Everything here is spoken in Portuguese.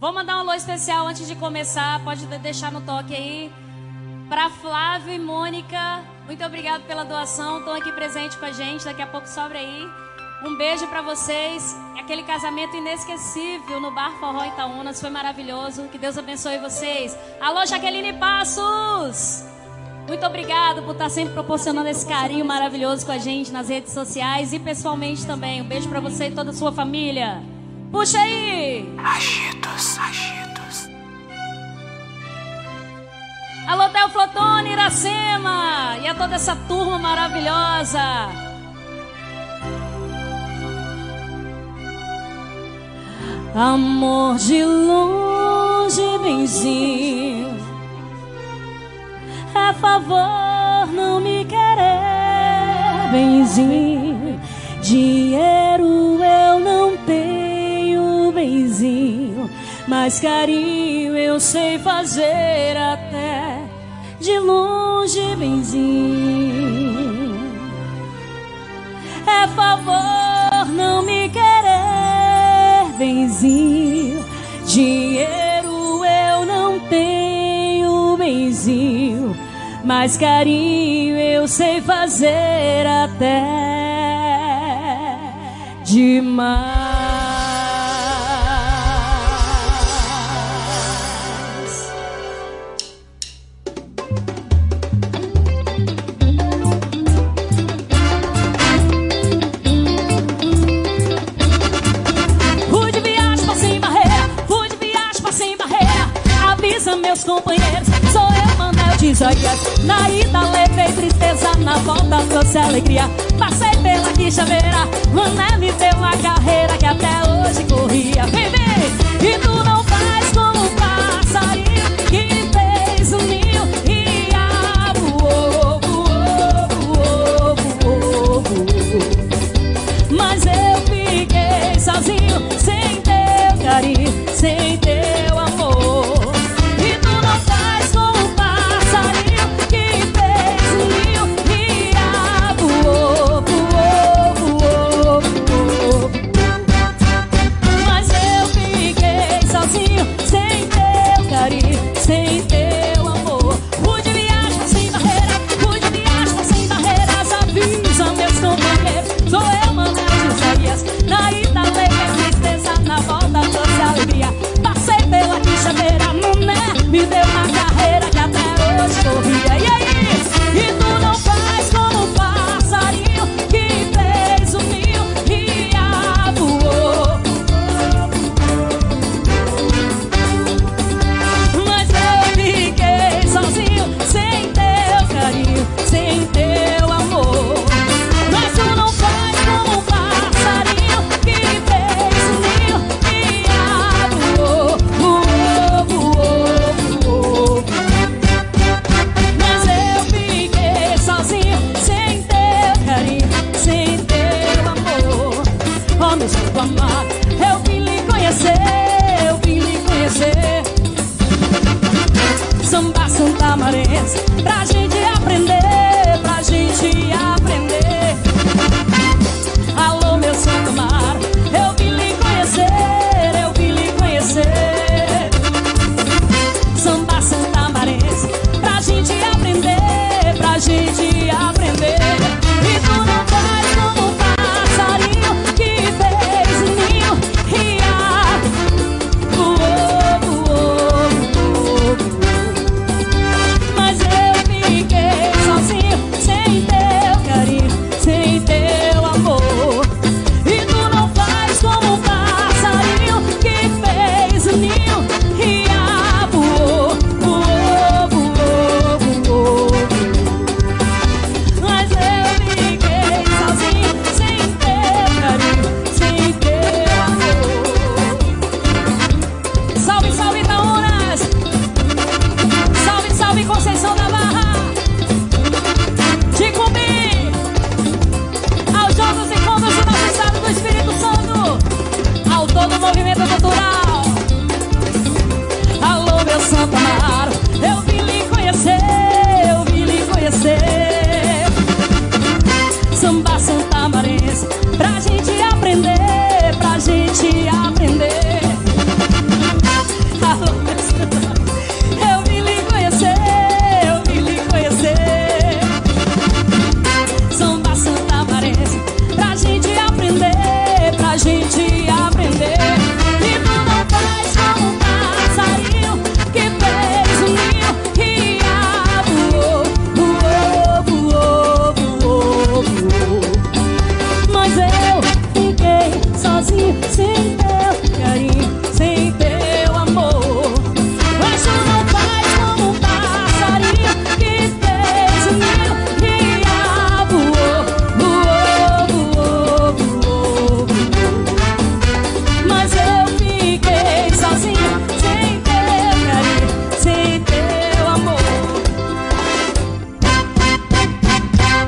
Vou mandar um alô especial antes de começar. Pode deixar no toque aí. Pra Flávio e Mônica. Muito obrigado pela doação. Estão aqui presente com a gente. Daqui a pouco sobra aí. Um beijo pra vocês. Aquele casamento inesquecível no Bar Forró Itaúnas. Foi maravilhoso. Que Deus abençoe vocês. Alô, Jaqueline Passos. Muito obrigado por estar sempre proporcionando esse carinho maravilhoso com a gente nas redes sociais e pessoalmente também. Um beijo pra você e toda a sua família. Puxa aí! Agitos, agitos. Alô, Theo Flotone, Iracema e a toda essa turma maravilhosa. Amor de longe, benzinho, é favor não me querer, benzinho. Dinheiro eu não tenho, benzinho, mas carinho eu sei fazer até de longe, benzinho. É favor não me querer, benzinho. Dinheiro eu não tenho, benzinho, mas carinho eu sei fazer até demais. Fui de viagem, passei em Barreira. Fui de viagem, passei em Barreira. Avisa meus companheiros, sou eu, Manel de Joias. Na ida levei tristeza, na volta trouxe alegria. Passei pela Quixabeira, Manel me deu uma carreira que até hoje corria. Vem, vem, e tu não